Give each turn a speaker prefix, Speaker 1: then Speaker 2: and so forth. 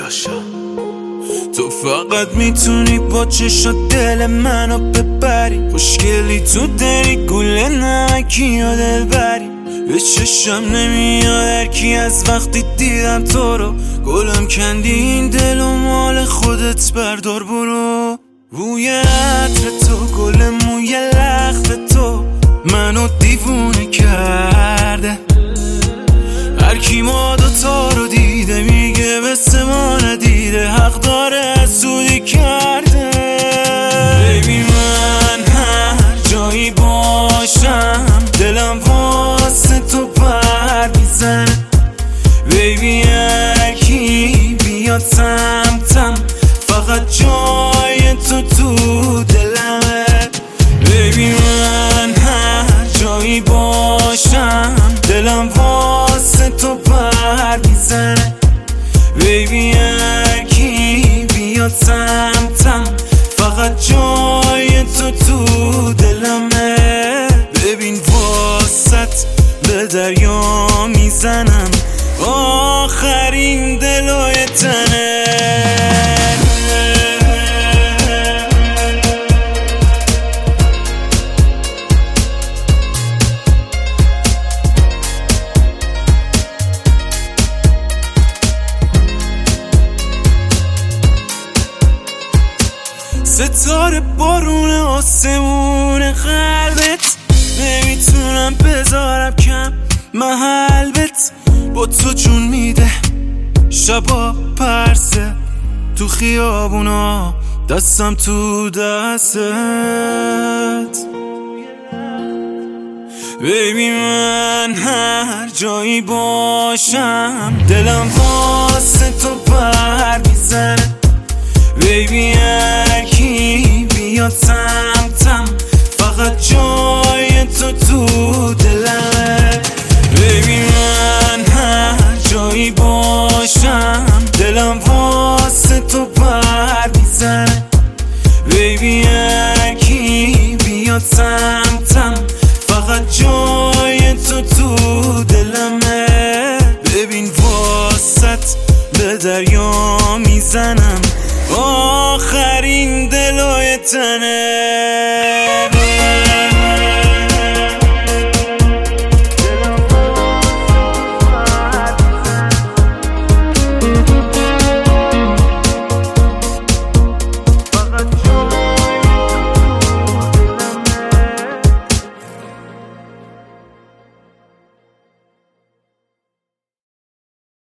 Speaker 1: داداشا. تو فقط میتونی با چشات دل منو ببری، مشکلی تو داری گله نمکی یا دل بری. به چشم نمیاد هرکی از وقتی دیدم تو رو، گلم کندی این دل و مال خودت بردار برو. بوی عطر تو، گل موی لخت تو منو دیوونه کرده. هرکی ما دوتا رو دیده میگه مثل ما ندیده، حق داره حسودی کرده. بیبی من هر جایی باشم دلم واسه تو پر میزنه. بیبی هرکی بیاد سمتم فقط جای تو دلمه. بیبی من هر جایی باشم دلم واسه تو پر میزنه. بیبی هرکی بیاد سمتم فقط جای تو دلمه. ببین واسط به دریا میزنم آخرین دلای تنه. ستاره بارون آسمون قلبت، نمیتونم بذارم کم محلبت. با تو جون میده شبا پرسه تو خیابونا، دستم تو دستت. بیبی من هر جایی باشم دلم واسه تو پر میزنه. بیبی هرکی بیاد سمتم فقط جای تو دلمه. بیبی من هر جایی باشم دلم واسه تو پر میزنه. بیبی هرکی بیاد سمتم فقط جای تو دلمه. ببین واسط به دریا میزنم آخرین دلای تنه.